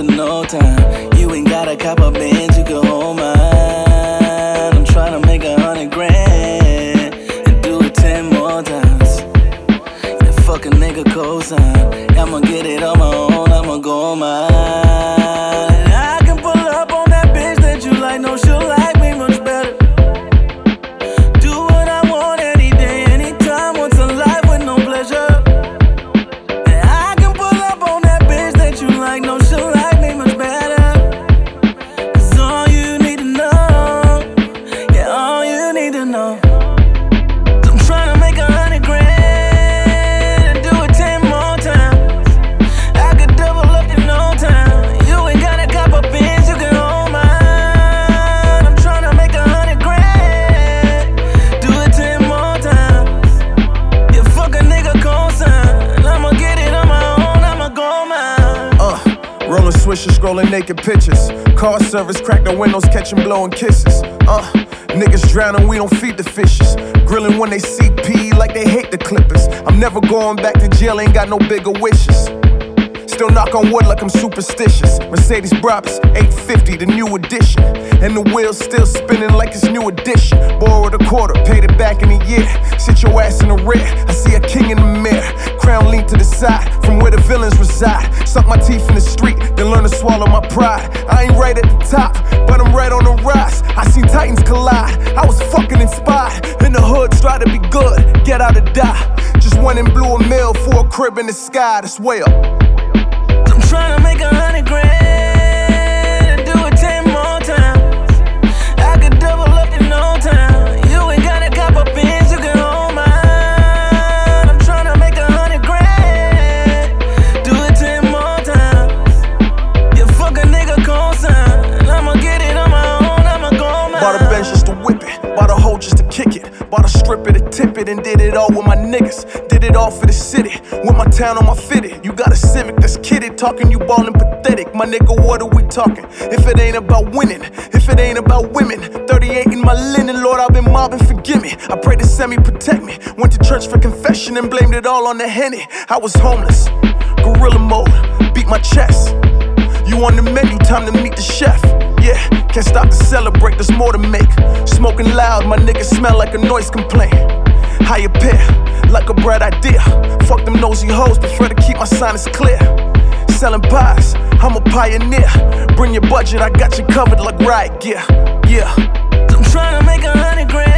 in no time. You ain't got a couple bands, you can hold mine. I'm tryna make 100 grand and do it 10 more times. Yeah, fuck a nigga cosign. I'ma get it on my own, I'ma go on mine. I can pull up on that bitch that you like, no, she'll like me much better. Do what I want any day, anytime, once a life with no pleasure. No, she'll like me much better. 'Cause all you need to know, yeah, all you need to know. I'm tryna make 100 grand and do it 10 more times. I could double up in no time. You ain't got a couple pins, you can hold mine. I'm tryna make 100 grand, do it 10 more times. Yeah, fuck a nigga cosign. I'ma get it on my own, I'ma go mine. Rolling swishers, scrolling naked pictures. Car service, crack the windows, catching blowing kisses. Niggas drowning, we don't feed the fishes. Grilling when they CP like they hate the Clippers. I'm never going back to jail, ain't got no bigger wishes. Still knock on wood like I'm superstitious. Mercedes Brabus, 850, the new edition. And the wheels still spinning like it's new edition. Borrowed a quarter, paid it back in a year. Sit your ass in the rear, I see a king in the mirror. Crown lean to the side, from where the villains reside. Suck my teeth in the street, then learn to swallow my pride. I ain't right at the top, but I'm right on the rise. I seen titans collide, I was fucking inspired. In the hood, try to be good, get out or die. Just went and blew a mill for a crib in the sky, that's way up. I'm tryna make 100 grand and do it 10 more times. I could double up in no time. You ain't got a couple pins, you can hold mine. I'm tryna make 100 grand, do it 10 more times. Yeah, fuck a nigga cosign. I'ma get it on my own, I'ma go mine. Bought a bench just to whip it, bought a hoe just to kick it. Bought a stripper to tip it and did it all with my niggas. Did it all for the city, with my town on my fitted. You got a Civic that's kidded, talking you ballin' pathetic. My nigga, what are we talking? If it ain't about winning, if it ain't about women. 38 in my linen, Lord, I've been mobbing, forgive me. I pray to semi protect me. Went to church for confession and blamed it all on the Henny. I was homeless, gorilla mode, beat my chest. You on the menu, time to meet the chef. Yeah, can't stop to celebrate, there's more to make. Smoking loud, my niggas smell like a noise complaint. Higher pair, like a bright idea. Fuck them nosy hoes, prefer to keep my sinus clear. Selling pies, I'm a pioneer. Bring your budget, I got you covered like riot gear. Yeah. I'm tryna make 100 grand.